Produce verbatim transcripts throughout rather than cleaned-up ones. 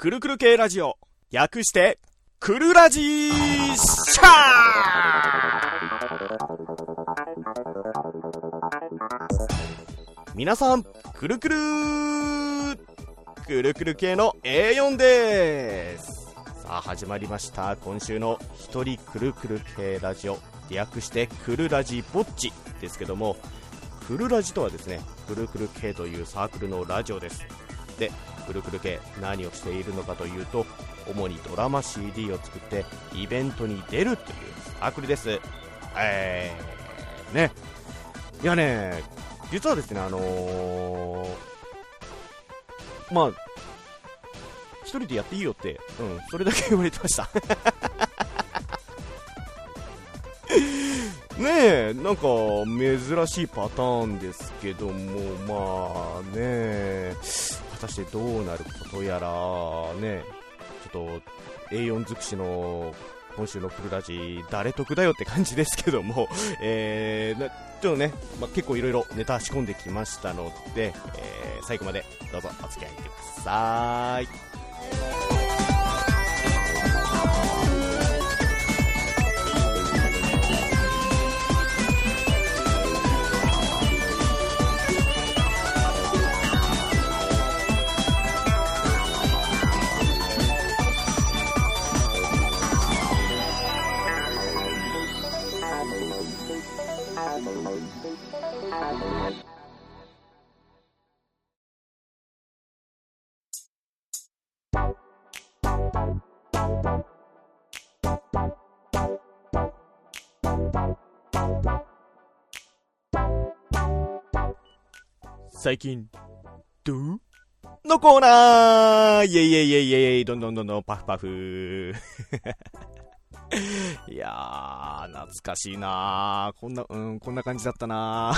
くるくる系ラジオ、略してくるラジーシャー。皆さんくるくるくるくる系の エーよん です。さあ始まりました、今週の一人くるくる系ラジオ、略してくるラジぼっちですけども、くるラジとはですね、くるくる系というサークルのラジオです。で、くるくる系何をしているのかというと、主にドラマ シーディー を作ってイベントに出るというサークルです。えーねいやね実はですね、あのー、まあ一人でやっていいよって、うん、それだけ言われてましたねえ、なんか珍しいパターンですけども、まあね、果たしてどうなることやらね、ちょっと エーよん 尽くしの今週のクルラジ誰得だよって感じですけども、えー、ちょっとね、まあ、結構いろいろネタ仕込んできましたので、えー、最後までどうぞお付き合いください。最近どうのコーナー、イエイイエイイエイイエイ、どんどんどんどんパフパフいやー懐かしいなー、こんなうんこんな感じだったな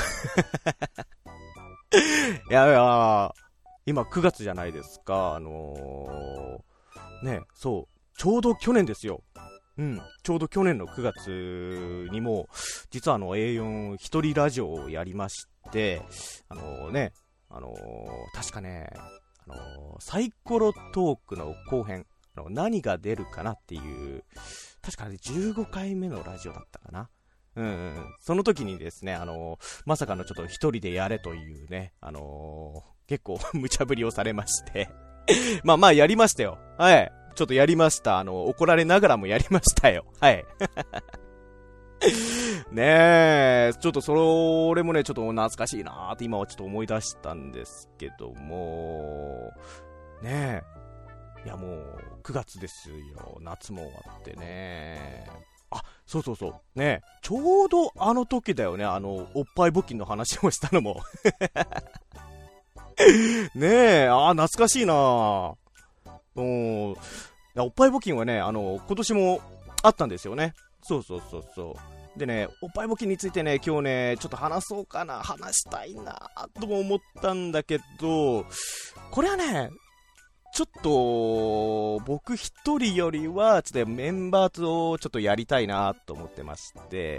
ーいやいや今くがつじゃないですか。あのー、ねそうちょうど去年ですよ。うん、ちょうど去年のくがつにも実はあの エーよん 一人ラジオをやりまして、あのー、ねあのー、確かね、あのー、サイコロトークの後編、あの何が出るかなっていう、確かねじゅうごかいめのラジオだったかな。うん、うん、その時にですね、あのー、まさかのちょっと一人でやれというね、あのー、結構無茶ぶりをされましてまあまあやりましたよ。はい。ちょっとやりました。あの、怒られながらもやりましたよ。はい。ねえ、ちょっとそれもね、ちょっと懐かしいなーって今はちょっと思い出したんですけども、ねえ、いやもうくがつですよ。夏も終わってね。あ、そうそうそう。ねえ、ちょうどあの時だよね。あの、おっぱい募金の話をしたのも。ねえ、あー懐かしいなー。うん、おっぱい募金はね、あの今年もあったんですよね。そうそうそうそうでね、おっぱい募金についてね、今日ねちょっと話そうかな、話したいなとも思ったんだけど、これはねちょっと僕一人よりはちょっとメンバーとちょっとやりたいなと思ってまして、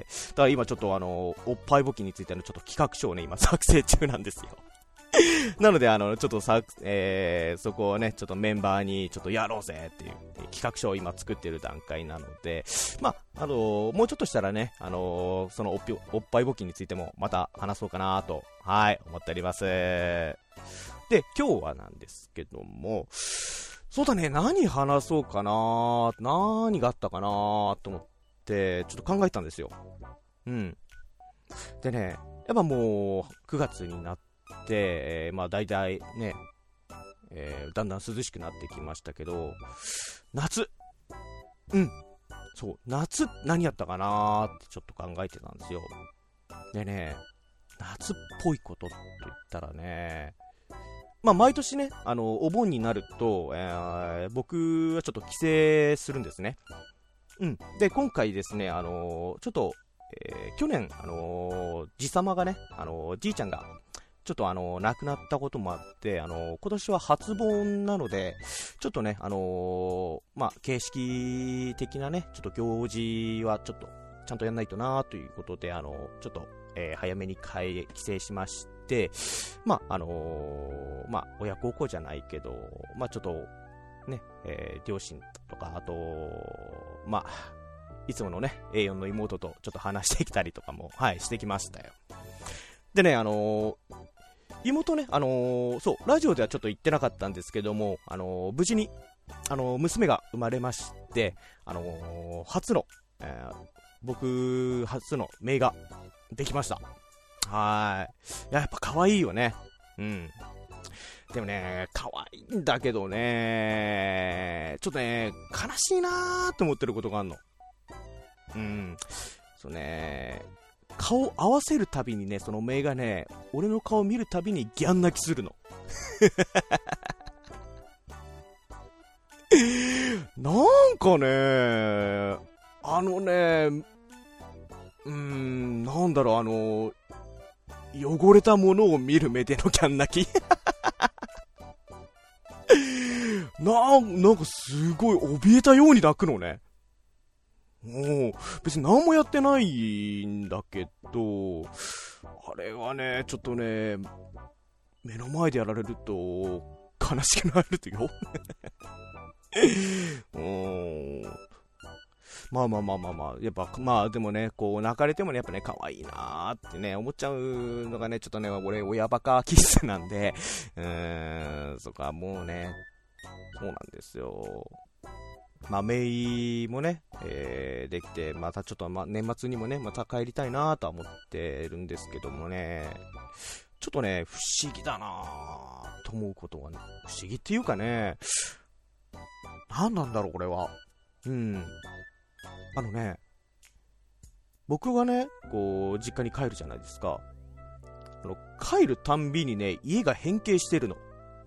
だから今ちょっとあのおっぱい募金についてのちょっと企画書をね今作成中なんですよなのであのちょっとさ、えー、そこをねちょっとメンバーにちょっとやろうぜっていう企画書を今作っている段階なので、まああのー、もうちょっとしたらね、あのー、そのおっぴおっぱい募金についてもまた話そうかなとはい思っております。で今日はなんですけども、そうだね、何話そうかな、何があったかなと思ってちょっと考えたんですよ。うんでね、やっぱもうくがつになってで、えー、まあ大体ね、えー、だんだん涼しくなってきましたけど、夏うんそう夏何やったかなーってちょっと考えてたんですよ。でね、夏っぽいことって言ったらね、まあ毎年ね、あのお盆になると、えー、僕はちょっと帰省するんですね。うんで今回ですね、あのー、ちょっと、えー、去年あのー、じさまがね、あのー、じいちゃんがちょっとあの亡くなったこともあって、あの今年は初盆なのでちょっとね、あのー、まあ形式的なねちょっと行事はちょっとちゃんとやんないとなということで、あのちょっと、えー、早めに帰帰省しまして、まああのー、まあ親孝行じゃないけど、まあちょっとね、えー、両親とか、あと、まあ、いつものね、エーよん の妹とちょっと話してきたりとかも、はい、してきましたよ。でね、あのー、妹ね、あのー、そう、ラジオではちょっと言ってなかったんですけども、あのー、無事に、あのー、娘が生まれまして、あのー、初の、えー、僕、初の姪ができました。はーい。やっぱ可愛いよね。うん。でもね、可愛いんだけどね、ちょっとね、悲しいなーって思ってることがあるの。うん。そうね、顔合わせるたびにね、その姪がね、俺の顔見るたびにギャン泣きするの。なんかね、あのね、うーん、なんだろう、あの、汚れたものを見る目でのギャン泣き。な、なんかすごい怯えたように泣くのね。もう別に何もやってないんだけど、あれはね、ちょっとね、目の前でやられると悲しくなるとよ。うーん、まあまあまあまあまあ、やっぱまあでもね、こう泣かれてもね、やっぱね、可愛いなーってね、思っちゃうのがね、ちょっとね、俺親バカ気質なんで、うーん、そっか、もうね、そうなんですよ。まあ、メイもね、えー、できて、またちょっと、まあ、年末にもね、また帰りたいなとは思ってるんですけどもね、ちょっとね、不思議だなと思うことがね、不思議っていうかね、何なんだろう、これは。うん。あのね、僕がね、こう、実家に帰るじゃないですか。あの、帰るたんびにね、家が変形してるの。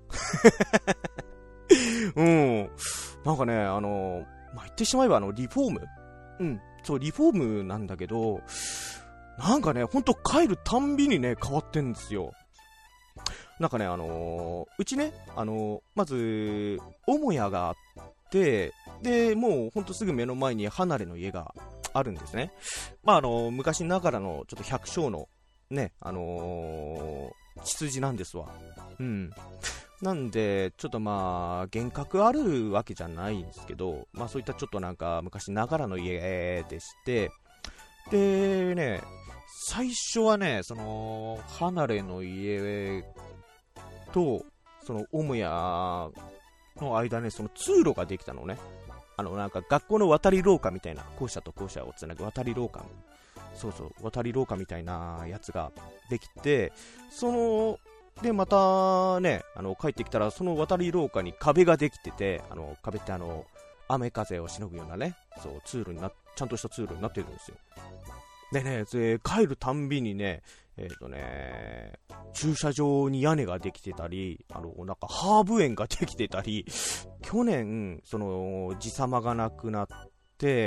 うん。なんかね、あの、まあ、言ってしまえばあの、リフォームうん。そう、リフォームなんだけど、なんかね、ほんと帰るたんびにね、変わってんですよ。なんかね、あのー、うちね、あのー、まず、母屋があって、で、もうほんとすぐ目の前に離れの家があるんですね。まあ、あのー、昔ながらのちょっと百姓の、ね、あのー、血筋なんですわ。うん。なんで、ちょっとまあ、幻覚あるわけじゃないんですけど、まあそういったちょっとなんか昔ながらの家でして、でね、最初はね、その、離れの家と、その母屋の間ね、その通路ができたのね。あのなんか学校の渡り廊下みたいな、校舎と校舎をつなぐ渡り廊下。そうそう、渡り廊下みたいなやつができて、その、で、またね、あの、帰ってきたら、その渡り廊下に壁ができてて、あの、壁ってあの、雨風をしのぐようなね、そう、通路にな、ちゃんとした通路になってるんですよ。でね、で帰るたんびにね、えっ、ー、とね、駐車場に屋根ができてたり、あの、なんかハーブ園ができてたり、去年、その、爺様が亡くなって、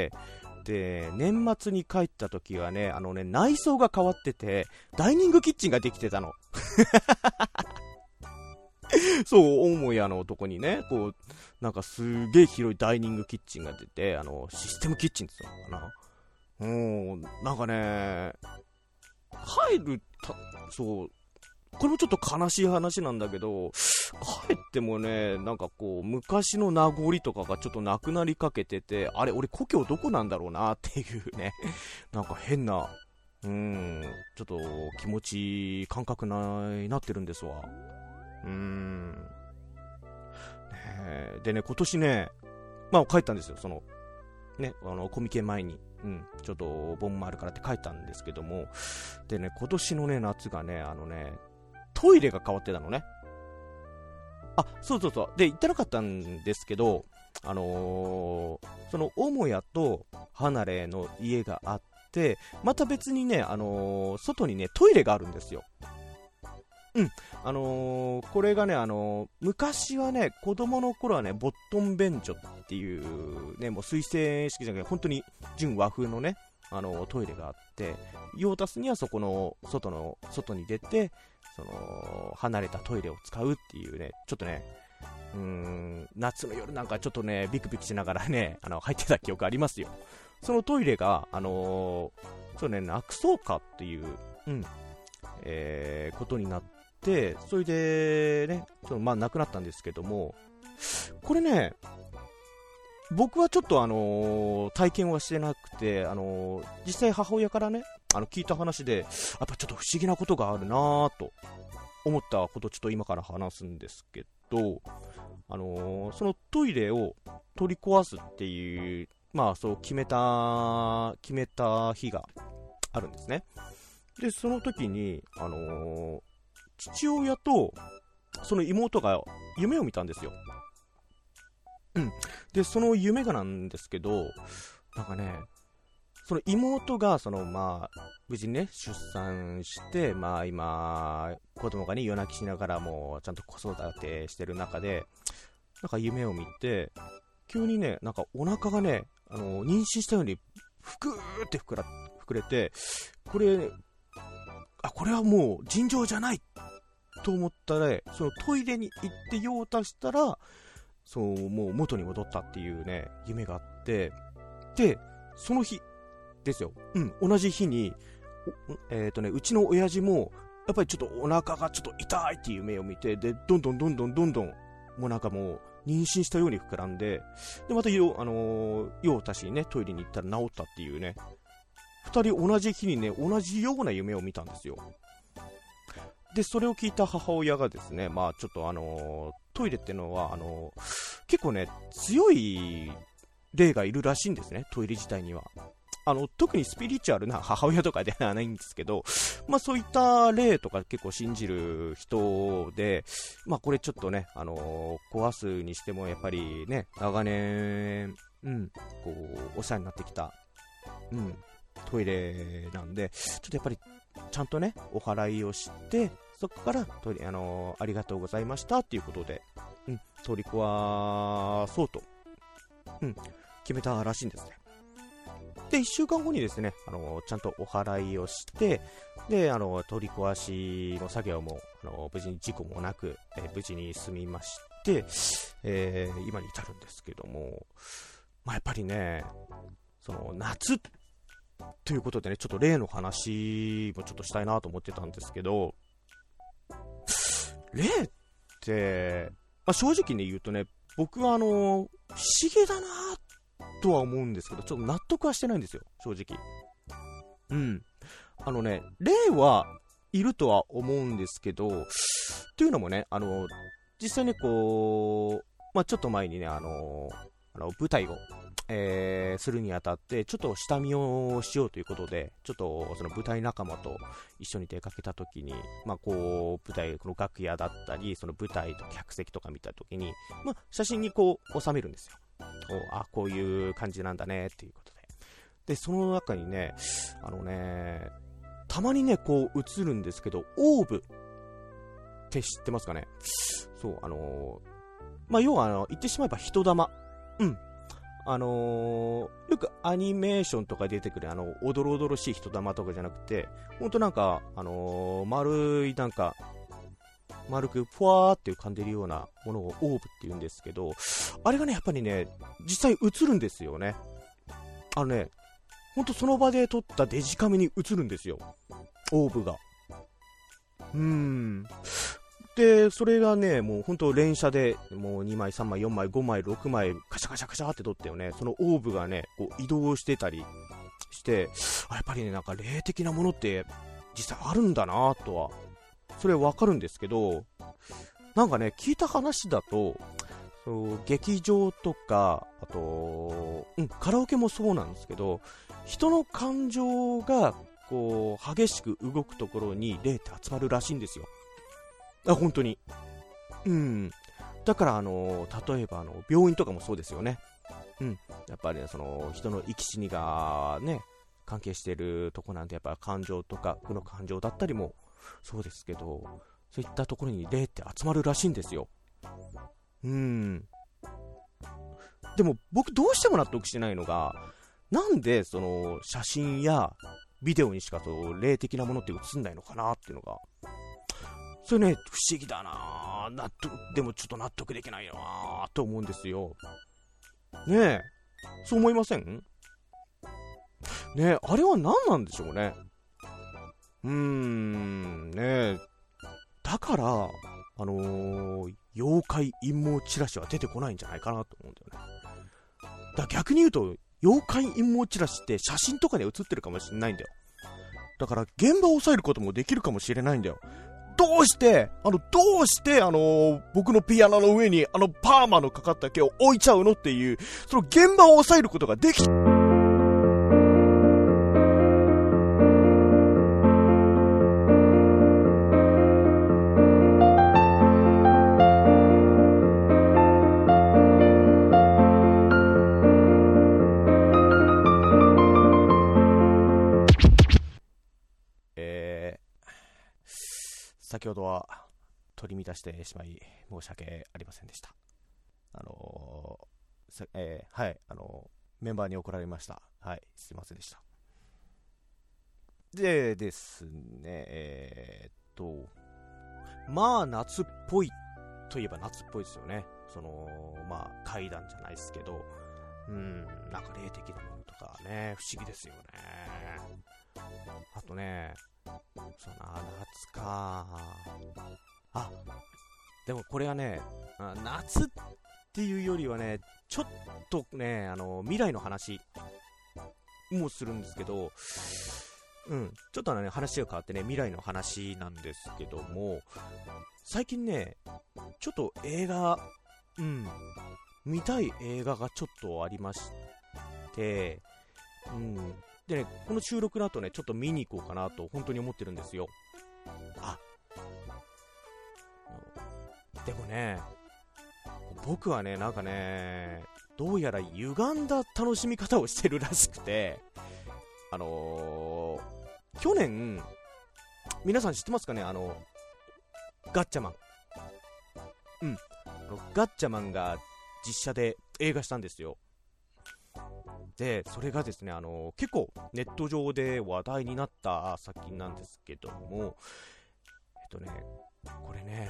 で、年末に帰った時はね、あのね、内装が変わってて、ダイニングキッチンができてたの。そう、母屋のとこにね、こう、なんかすげえ広いダイニングキッチンが出て、あの、システムキッチンって言ったのかな。うん、なんかね、帰るた、そう、これもちょっと悲しい話なんだけど、帰ってもね、なんかこう、昔の名残とかがちょっとなくなりかけてて、あれ、俺故郷どこなんだろうなっていうね、なんか変な、うーん、ちょっと気持ち、感覚な、なってるんですわ。うーん。ね、でね、今年ね、まあ帰ったんですよ、その、ね、あの、コミケ前に。うん、ちょっと、ボンもあるからって帰ったんですけども、でね、今年のね、夏がね、あのね、トイレが変わってたのね。あ、そうそうそう。で、言ってなかったんですけど、あのー、その、母屋と離れの家があって、また別にね、あのー、外にね、トイレがあるんですよ。うん。あのー、これがね、あのー、昔はね、子供の頃はね、ボットン便所っていう、ね、もう水洗式じゃなくて、本当に純和風のね、あのー、トイレがあって、用を足すにはそこの、外の、外に出て、その、離れたトイレを使うっていうね、ちょっとね、うーん、夏の夜なんかちょっとね、ビクビクしながらね、あの、入ってた記憶ありますよ。そのトイレが、あのー、そうね、なくそうかっていう、うん、えー、ことになって、それでね、ちょっとまあ亡くなったんですけども、これね、僕はちょっとあのー、体験はしてなくて、あのー、実際母親からね、あの聞いた話で、やっぱちょっと不思議なことがあるなぁと思ったことをちょっと今から話すんですけど、あのー、そのトイレを取り壊すっていう、まあそう決めた、決めた日があるんですね。で、その時に、あのー、父親とその妹が夢を見たんですよ。うん。で、その夢がなんですけど、なんかね、その妹が、その、まあ、無事にね、出産して、まあ今、子供がね、夜泣きしながらも、ちゃんと子育てしてる中で、なんか夢を見て、急にね、なんかお腹がね、あの、妊娠したように、ふくーって膨ら、膨れて、これ、あ、これはもう尋常じゃないと思ったら、そのトイレに行って用を足したら、そう、もう元に戻ったっていうね、夢があって、で、その日ですよ。うん、同じ日に、えっとね、うちの親父も、やっぱりちょっとお腹がちょっと痛いっていう夢を見て、で、どんどんどんどんどんどん、もうなんかもう、妊娠したように膨らんで、で、また用、あのー、用を足しにね、トイレに行ったら治ったっていうね、二人同じ日にね、同じような夢を見たんですよ。で、それを聞いた母親がですね、まあちょっとあのー、トイレっていうのは、あのー、結構ね、強い霊がいるらしいんですね、トイレ自体には。あの、特にスピリチュアルな母親とかではないんですけど、まあそういった霊とか結構信じる人で、まあこれちょっとね、あのー、壊すにしてもやっぱりね、長年、うん、こう、お世話になってきた、うん、トイレなんで、ちょっとやっぱり、ちゃんとね、お祓いをして、そこからトイレ、あのー、ありがとうございましたっていうことで、うん、取り壊そうと、うん、決めたらしいんですね。で、いっしゅうかんごにですね、あのー、ちゃんとお祓いをして、で、あのー、取り壊しの作業も、あのー、無事に事故もなく、えー、無事に済みまして、えー、今に至るんですけども、まあ、やっぱりね、その、夏ということでね、ちょっと例の話もちょっとしたいなと思ってたんですけど、霊って、まあ、正直に言うとね、僕はあの、不思議だなとは思うんですけど、ちょっと納得はしてないんですよ、正直。うん。あのね、霊はいるとは思うんですけど、というのもね、あの、実際ね、こう、まあ、ちょっと前にね、あの、あの舞台を、えー、するにあたって、ちょっと下見をしようということで、ちょっとその舞台仲間と一緒に出かけたときに、まあこう、舞台、この楽屋だったり、その舞台と客席とか見たときに、まあ写真にこう収めるんですよ。おあ、こういう感じなんだね、っていうことで。で、その中にね、あのね、たまにね、こう映るんですけど、オーブって知ってますかね？そう、あのー、まあ要はあの、言ってしまえば人玉。うん。あのー、よくアニメーションとか出てくるあの、おどろおどろしい人玉とかじゃなくて、ほんとなんか、あのー、丸いなんか、丸くふわーって浮かんでるようなものをオーブって言うんですけど、あれがね、やっぱりね、実際映るんですよね。あのね、ほんとその場で撮ったデジカメに映るんですよ。オーブが。うーん。で、それがね、もう本当連写で、もうにまい、さんまい、よんまい、ごまい、ろくまい、カシャカシャカシャって撮ってよね、そのオーブがね、こう移動してたりして、あ、やっぱりね、なんか霊的なものって実際あるんだなとは、それわかるんですけど、なんかね、聞いた話だと、そう劇場とか、あと、うん、カラオケもそうなんですけど、人の感情が、こう、激しく動くところに霊って集まるらしいんですよ。あ、本当に。うん。だから、あの、例えば、あの、病院とかもそうですよね。うん。やっぱりね、その、人の生き死にがね、関係しているとこなんで、やっぱ感情とか、負の感情だったりも、そうですけど、そういったところに霊って集まるらしいんですよ。うん。でも、僕どうしても納得してないのが、なんで、その、写真やビデオにしか、そう、霊的なものって映んないのかなっていうのが、それね、不思議だなぁ。納得、でもちょっと納得できないなぁと思うんですよ。ねえ、そう思いません？ねえ、あれは何なんでしょうね。うーん、ねえ、 だから、あのー、妖怪陰謀チラシは出てこないんじゃないかなと思うんだよね。だから逆に言うと、妖怪陰謀チラシって写真とかに写ってるかもしれないんだよ。だから現場を抑えることもできるかもしれないんだよ。どうして、あの、どうして、あのー、僕のピアノの上に、あの、パーマのかかった毛を置いちゃうのっていう、その現場を抑えることができ、えー、先ほどは取り乱してしまい申し訳ありませんでした。あのーえー、はい、あのー、メンバーに怒られました。はい、すいませんでした。でですね、えー、っと、まあ夏っぽいといえば夏っぽいですよね。その、まあ怪談じゃないですけど、うん、なんか霊的なものとかね、不思議ですよね。あとね、そうな、夏か。あ、でもこれはね、夏っていうよりはね、ちょっとね、あの、未来の話もするんですけど、うん、ちょっとね、話が変わってね、未来の話なんですけども、最近ね、ちょっと映画、うん、見たい映画がちょっとありまして、うん、でね、この収録の後ね、ちょっと見に行こうかなと本当に思ってるんですよ。あ、でもね、僕はね、なんかね、どうやら歪んだ楽しみ方をしてるらしくて、あのー、去年、皆さん知ってますかね、あの、ガッチャマン。うん。あのガッチャマンが実写で映画したんですよ。で、それがですね、あの結構ネット上で話題になった作品なんですけども、えっとね、これね、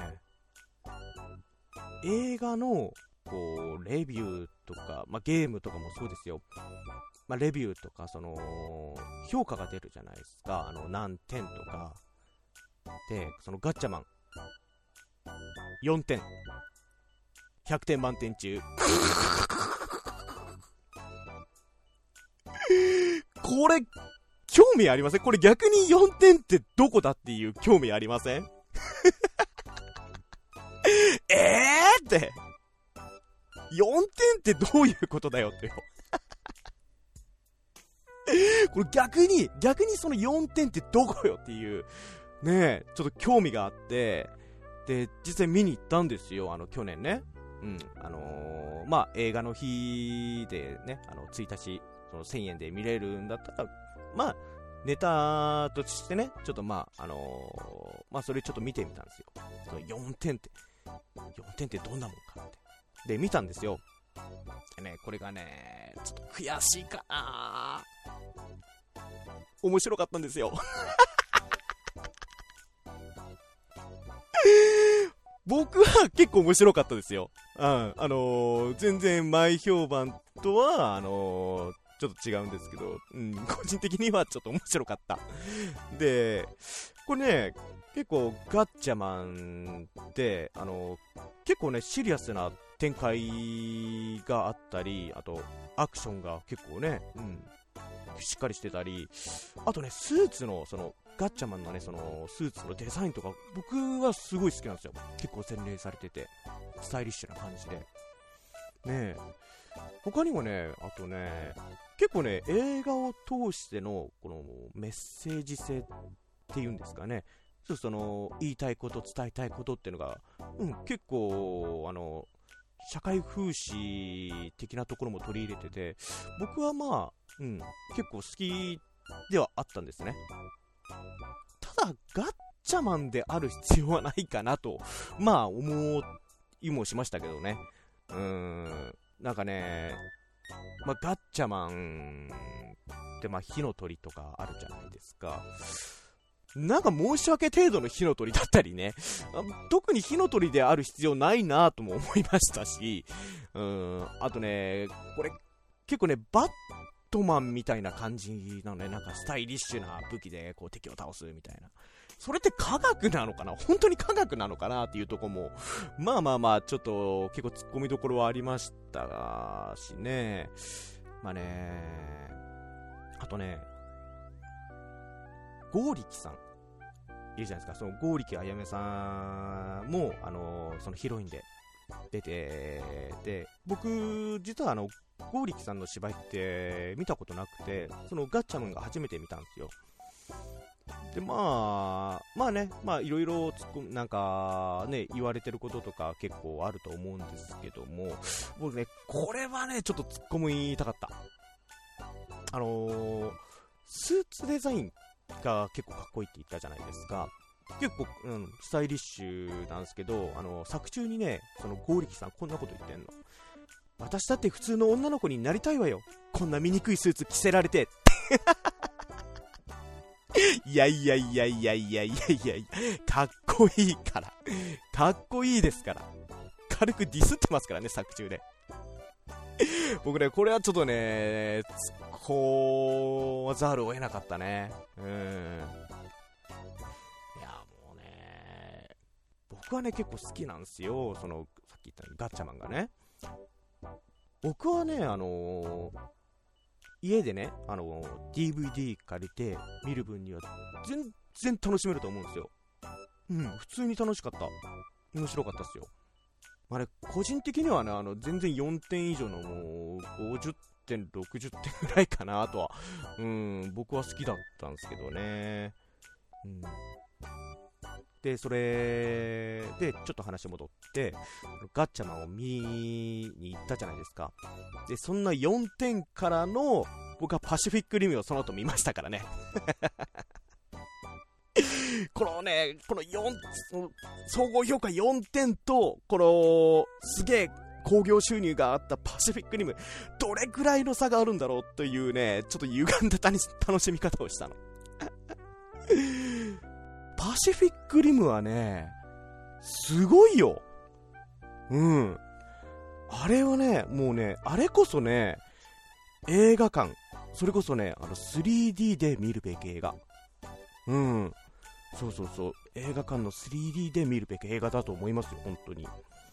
映画のこうレビューとか、まあ、ゲームとかもそうですよ。まあ、レビューとかその評価が出るじゃないですか。あの何点とかで、そのガッチャマンよんてん、ひゃくてん満点中これ興味ありません？これ逆によんてんってどこだっていう興味ありません？えーってよんてんってどういうことだよってよこれ逆に逆にそのよんてんってどこよっていうねえ、ちょっと興味があって、で実際見に行ったんですよ、あの去年ね。うん、あのー、まあ映画の日でね、あのついたちそのせんえんで見れるんだったら、まあネタとしてね、ちょっとまああのー、まあそれちょっと見てみたんですよ。そのよんてんってよんてんってどんなもんかってで見たんですよ。でね、これがね、ちょっと悔しいかな。面白かったんですよ僕は結構面白かったですよ。うん、あのー、全然前評判とはあのー、ちょっと違うんですけど、うん、個人的にはちょっと面白かった。で、これね、結構ガッチャマンってあのー、結構ねシリアスな展開があったり、あとアクションが結構ね、うん、しっかりしてたり、あとねスーツのそのガッチャマンのねそのスーツのデザインとか僕はすごい好きなんですよ。結構洗練されててスタイリッシュな感じでねえ。他にもね、あとね結構ね映画を通してのこのメッセージ性っていうんですかね、その言いたいこと伝えたいことっていうのが、うん、結構あの社会風刺的なところも取り入れてて、僕はまあ、うん、結構好きではあったんですね。ただガッチャマンである必要はないかなとまあ思いもしましたけどね。うーん、なんかね、まあ、ガッチャマンってまあ火の鳥とかあるじゃないですか。なんか申し訳程度の火の鳥だったりね、特に火の鳥である必要ないなとも思いましたし、うーん、あとね、これ結構ねバットマンみたいな感じなのね。なんかスタイリッシュな武器でこう敵を倒すみたいな。 それって科学なのかな、本当に科学なのかなっていうところも、まあまあまあ、ちょっと結構突っ込みどころはありましたしね。まあね、あとね、剛力さんいるじゃないですか。その剛力あやめさんも、あのー、そのヒロインで出てで、僕実はあの剛力さんの芝居って見たことなくて、そのガッチャマンが初めて見たんですよ。でまあまあね、まあいろいろなんかね言われてることとか結構あると思うんですけども、僕ねこれはねちょっと突っ込みたかった。あのー、スーツデザインが結構かっこいいって言ったじゃないですか。結構、うん、スタイリッシュなんですけど、あの作中にね、その剛力さんこんなこと言ってんの。私だって普通の女の子になりたいわよ、こんな醜いスーツ着せられていやいやいやいやいやいやいやいや、かっこいいから、かっこいいですから、軽くディスってますからね、作中で僕ね、これはちょっとね、突っ込まざるを得なかったね。うん。いや、もうね、僕はね、結構好きなんですよ。その、さっき言ったようにガッチャマンがね。僕はね、あのー、家でね、あのー、ディーブイディー 借りて見る分には全然楽しめると思うんですよ。うん、普通に楽しかった。面白かったっすよ。あれ個人的にはね、あの全然よんてん以上のもうごじゅってんろくじゅってんぐらいかなとは、うん、僕は好きだったんですけどね。うん、でそれでちょっと話戻って、ガッチャマンを見に行ったじゃないですか。でそんなよんてんからの僕はパシフィックリムをその後見ましたからねこのね、このよん、総合評価よんてんと、このすげえ興行収入があったパシフィックリム、どれくらいの差があるんだろうというね、ちょっと歪んだ楽しみ方をしたのパシフィックリムはね、すごいよ。うん。あれはね、もうね、あれこそね、映画館、それこそね、あの スリーディー で見るべき映画。うん。そうそうそう、映画館の スリーディー で見るべき映画だと思いますよ、本当に。いや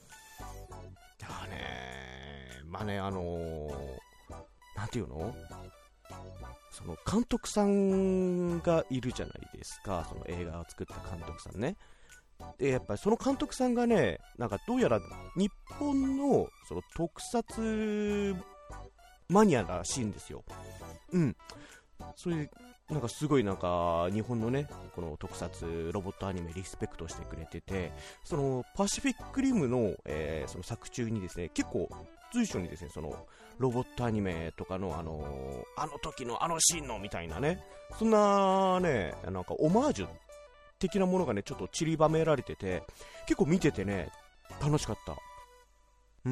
ね、まあね、あのー、なんていうの、その監督さんがいるじゃないですか、その映画を作った監督さんね。でやっぱりその監督さんがね、なんかどうやら日本のその特撮マニアらしいんですよ。うん。それでなんかすごいなんか日本のね、この特撮ロボットアニメリスペクトしてくれてて、そのパシフィックリムの、えー、その作中にですね、結構随所にですね、そのロボットアニメとかのあのー、あの時のあのシーンのみたいなね、そんなね、なんかオマージュ的なものがね、ちょっと散りばめられてて、結構見ててね、楽しかった。うん、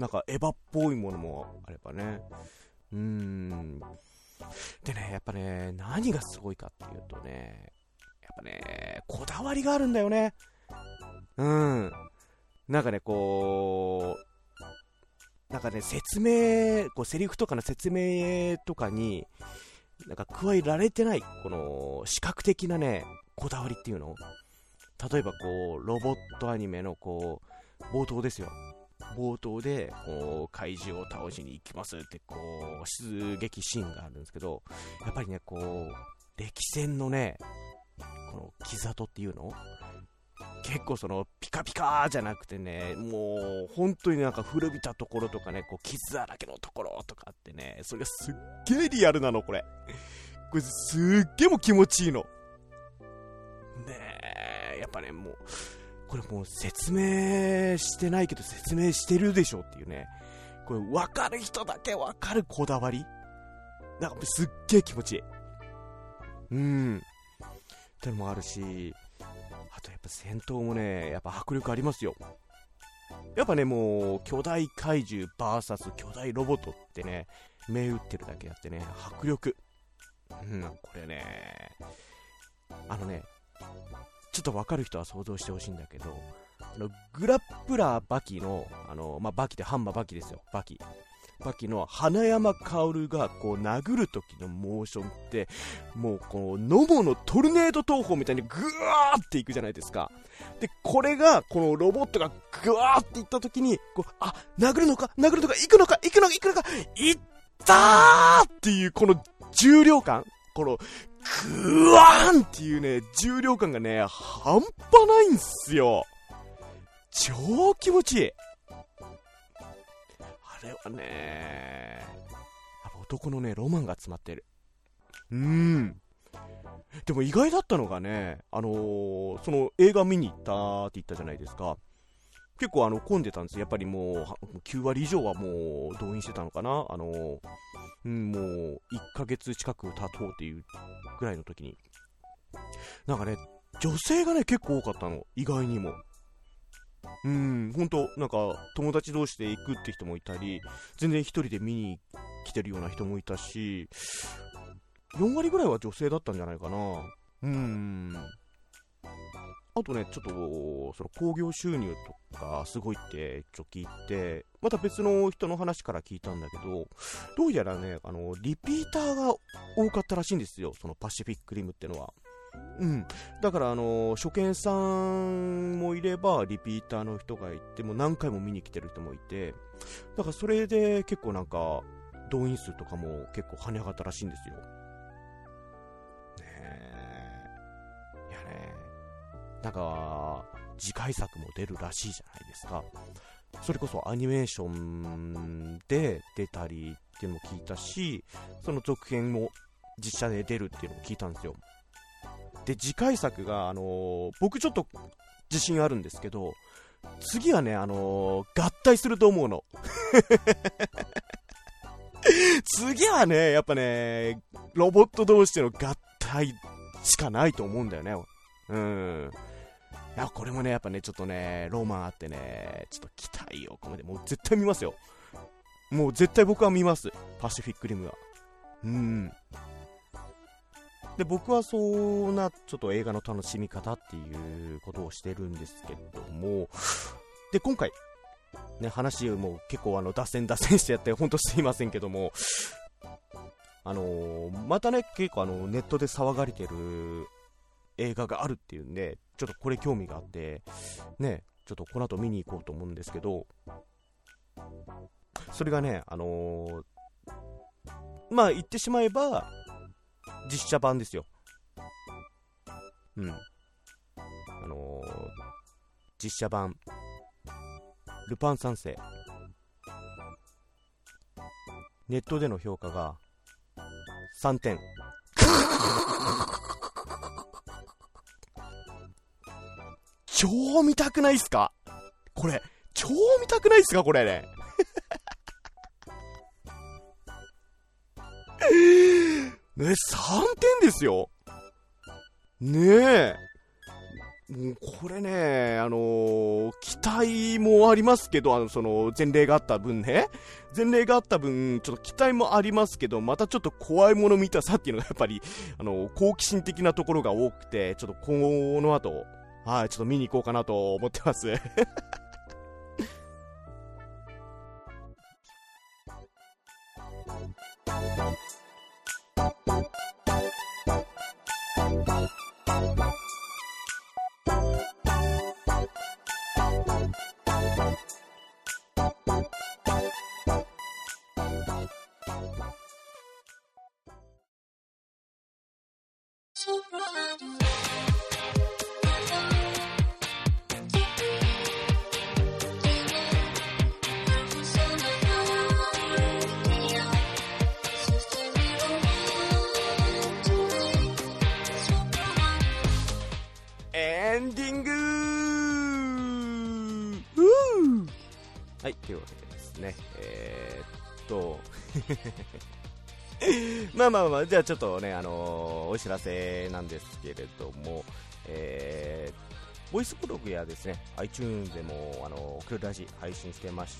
なんかエヴァっぽいものもあればね。うーん。でね、やっぱね、何がすごいかっていうとね、やっぱね、こだわりがあるんだよね。うん。なんかね、こう、なんかね、説明、こう、セリフとかの説明とかに、なんか加えられてない、この、視覚的なね、こだわりっていうの。例えばこう、ロボットアニメのこう、冒頭ですよ。冒頭でこう怪獣を倒しに行きますってこう出撃シーンがあるんですけど、やっぱりね、こう歴戦のね、この傷跡っていうの、結構そのピカピカじゃなくてね、もう本当になんか古びたところとかね、こう傷だらけのところとかってね、それがすっげえリアルなの。これこれすっげえも気持ちいいのねえ。やっぱね、もうこれもう説明してないけど説明してるでしょっていうね、これ分かる人だけ分かるこだわり、なんかすっげえ気持ちいい。うんってのもあるし、あとやっぱ戦闘もね、やっぱ迫力ありますよ。やっぱね、もう巨大怪獣 ブイエス 巨大ロボットってね、目打ってるだけあってね、迫力。うん、これね、あのね、ちょっと分かる人は想像してほしいんだけど、あのグラップラーバキの、あの、まあ、バキってハンマーバキですよ、バキバキの花山薫がこう殴る時のモーションってもうこうノモのトルネード投法みたいにグワーっていくじゃないですか。でこれがこのロボットがグワーっていった時にこうあ殴るのか殴るのか行くのか行くのか行くのかいったーっていうこの重量感、このグワーンっていうね重量感がね半端ないんすよ。超気持ちいい。あれはね、やっぱ男のねロマンが詰まってる。うーん。でも意外だったのがね、あのー、その映画見に行ったって言ったじゃないですか。結構あの混んでたんです。やっぱりもうきゅうわり以上はもう動員してたのかな。あのー、うん、もういっかげつ近く経とうっていうぐらいの時になんかね女性がね結構多かったの、意外にも。うん、ほんとなんか友達同士で行くって人もいたり、全然一人で見に来てるような人もいたし、よんわりぐらいは女性だったんじゃないかな。うん。あとねちょっとその興行収入とかすごいってちょっと聞いて、また別の人の話から聞いたんだけど、どうやらねあのリピーターが多かったらしいんですよ、そのパシフィックリムってのは。うん、だからあの初見さんもいればリピーターの人がいて、もう何回も見に来てる人もいて、だからそれで結構なんか動員数とかも結構跳ね上がったらしいんですよね。えいやね、なんか次回作も出るらしいじゃないですか。それこそアニメーションで出たりっていうのも聞いたし、その続編も実写で出るっていうのも聞いたんですよ。で次回作が、あのー、僕ちょっと自信あるんですけど、次はね、あのー、合体すると思うの次はねやっぱねロボット同士での合体しかないと思うんだよね。うん、いやこれもねやっぱねちょっとねロマンあってね、ちょっと期待を込めてもう絶対見ますよ。もう絶対僕は見ます、パシフィックリムは。うん。で僕はそんなちょっと映画の楽しみ方っていうことをしてるんですけども、で今回ね話も結構あの脱線脱線してやって本当すいませんけども、あのー、またね結構あのネットで騒がれてる映画があるっていうんで、ちょっとこれ興味があってね、ちょっとこの後見に行こうと思うんですけど、それがねあのー、まあ言ってしまえば実写版ですよ。うん。あのー、実写版ルパン三世、ネットでの評価がさんてん。超見たくないっすかこれ。超見たくないっすかこれね。ね、さんてんですよ。ねえ。もうこれね、あのー、期待もありますけど、あの、その、前例があった分ね。前例があった分、ちょっと期待もありますけど、またちょっと怖いもの見たさっていうのがやっぱり、あの、好奇心的なところが多くて、ちょっとこの後、はい、ちょっと見に行こうかなと思ってます。エンディングー。はい、というわけでですね、えー、っとまあまあまあ、じゃあちょっとね、あのー、お知らせなんですけれども、えー、ボイスブログやですね iTunes でも、あのー、クルラジ配信してまして、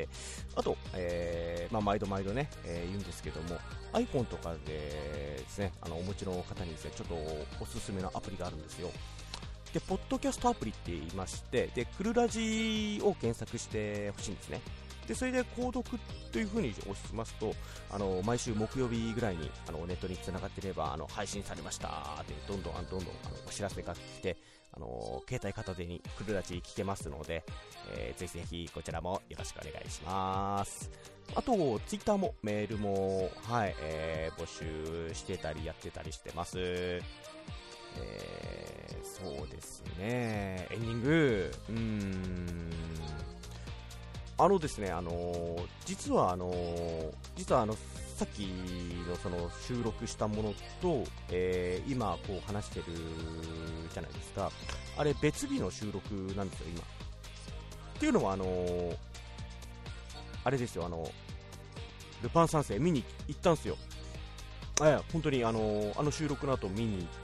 あと、えーまあ、毎度毎度ね、えー、言うんですけども iPhone とかでですね、あのお持ちの方にですねちょっとおすすめのアプリがあるんですよ。でポッドキャストアプリって言いまして、でクルラジを検索してほしいんですね。 でそれで購読という風に押しますと、あの毎週木曜日ぐらいにあのネットに繋がっていればあの配信されましたってどんどんどんどんあのお知らせが来て、あの携帯片手にクルラジ聞けますので、えー、ぜひぜひこちらもよろしくお願いします。あとツイッターもメールも、はいえー、募集してたりやってたりしてます。えー、そうですね、エンディングうーんあのですね、あのー、実はあのー、実はあのさっきのその収録したものと、えー、今こう話してるじゃないですか。あれ別日の収録なんですよ今。っていうのはあのー、あれですよ、あのルパン三世見に行ったんですよ。ええ、本当にあのー、あの収録の後見に行って、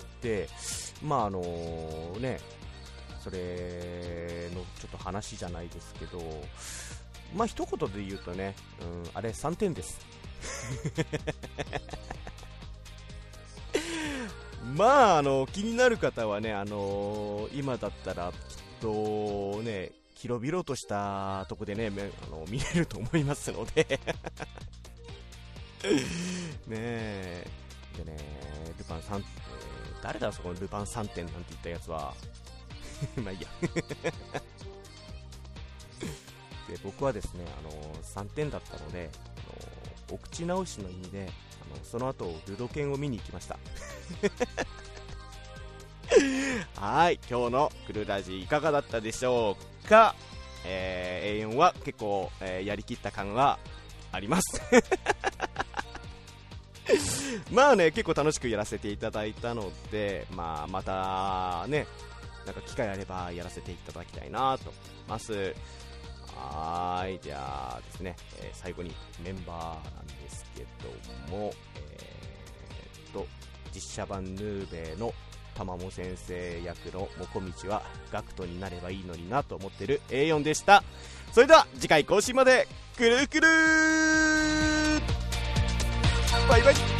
まああのー、ね、それのちょっと話じゃないですけど、まあ一言で言うとね、うん、あれさんてんです。まああの気になる方はね、あのー、今だったらきっとね広々としたとこでねあの見れると思いますのでねえでねルパンさん、えー、誰だそこのルパンさんてんなんて言ったやつはまあいいやで僕はですね、あのー、さんてんだったので、あのー、お口直しの意味で、あのー、その後ルドケンを見に行きましたはい、今日のクルラジいかがだったでしょうか。えー、エーよん は結構、えー、やりきった感がありますまあね、結構楽しくやらせていただいたので、まあまたね、なんか機会あればやらせていただきたいなと思います。はーい、じゃあですね、えー、最後にメンバーなんですけども、えー、っと実写版ヌーベのたまも先生役のもこみちはガクトになればいいのになと思ってる エーよん でした。それでは次回更新までくるくるバイバイ。